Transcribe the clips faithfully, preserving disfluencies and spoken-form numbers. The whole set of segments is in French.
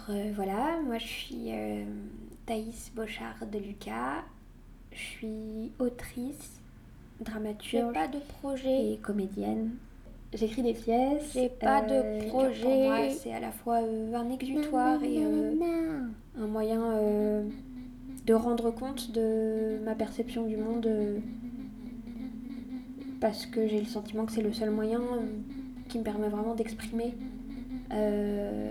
euh, voilà, moi je suis euh, Thaïs Bochard de Lucas, je suis autrice, dramaturge, J'ai pas de projet et comédienne. J'écris des pièces. J'ai pas euh, de projet. Pour moi, c'est à la fois euh, un exutoire et euh, un moyen euh, de rendre compte de ma perception du monde, euh, parce que j'ai le sentiment que c'est le seul moyen euh, qui me permet vraiment d'exprimer. Euh,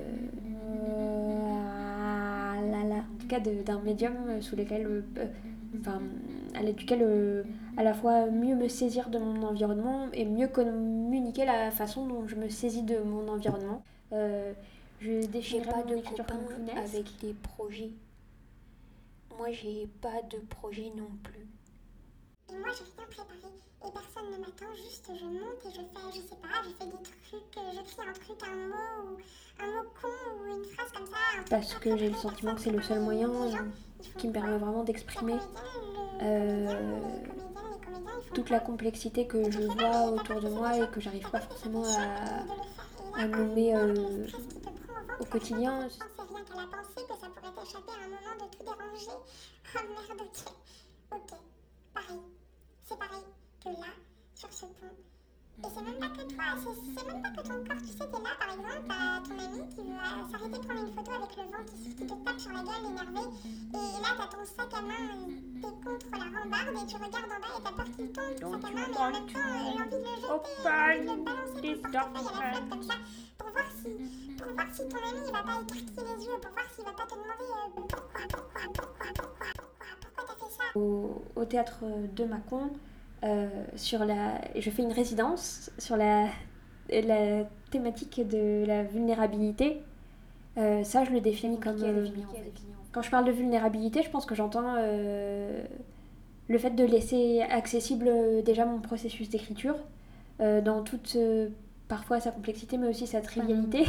euh, là, là, en tout cas de- d'un médium sous lequel, euh, euh, enfin, à l'aide duquel euh, à la fois mieux me saisir de mon environnement et mieux communiquer la façon dont je me saisis de mon environnement. Euh, je J'ai définirais pas mon de écriture copain comme clownesque. avec des projets. Moi, j'ai pas de projet non plus. Et moi, j'ai rien préparé et personne ne m'attend, juste je monte et je fais, je sais pas, je fais des trucs, euh, j'écris un truc, un mot, ou un mot con ou une phrase comme ça. Un truc Parce pas que j'ai le préparé, sentiment que c'est personne le seul préparé. moyen Les gens, euh, ils font qui me quoi? permet vraiment La d'exprimer comédienne, le euh, comédien, les comédiennes, les comédiens, ils font toute quoi? la complexité que Et tu je le fais vois pas, mais t'as autour peur de que c'est moi méchant. et que j'arrive T'as pas peur que c'est forcément méchant à, et de le faire. Et à là, nommer oh, euh, le stress qui te prend au ventre, au quotidien. à chaque fois, c'est rien qu'à la pensée que ça pourrait t'échapper à un moment de tout déranger. Oh merde, ok. Ok, pareil. C'est pareil que là, sur ce pont. Et c'est même pas que toi, c'est, c'est même pas que ton corps. Tu sais, t'es là, par exemple, t'as ton ami qui veut euh, s'arrêter prendre une photo avec le vent qui, qui te tape sur la gueule, énervé. Et là, t'as ton sac à main, euh, t'es contre la rambarde et tu regardes en bas et t'as peur qu'il tombe, ton sac à main, mais en même temps, euh, j'ai envie de le jeter, j'ai envie de le balancer ton portefeuille à la flotte comme ça, pour voir si, pour voir si ton ami, il va pas écarquiller les yeux, pour voir s'il va pas te demander euh, pourquoi, pourquoi, pourquoi, pourquoi, pourquoi, pourquoi t'as fait ça. Au, au théâtre de Mâcon, euh, sur la, je fais une résidence sur la, la thématique de la vulnérabilité. Euh, ça, je le définis comme... Euh, quand je parle de vulnérabilité, je pense que j'entends euh, le fait de laisser accessible euh, déjà mon processus d'écriture, euh, dans toute euh, parfois sa complexité, mais aussi sa trivialité.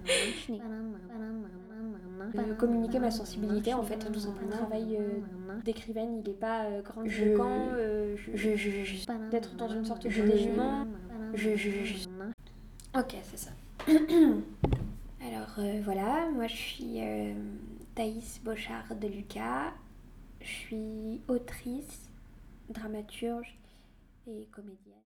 Euh, communiquer ma sensibilité, en fait, tout simplement. Le travail euh, d'écrivaine, il n'est pas euh, grandiloquent. Euh, je, je, je, je, d'être dans une sorte de dénuement. Je, je, je... Ok, c'est ça. Alors euh, voilà, moi je suis euh, Thaïs Bochard de Lucas. Je suis autrice, dramaturge et comédienne.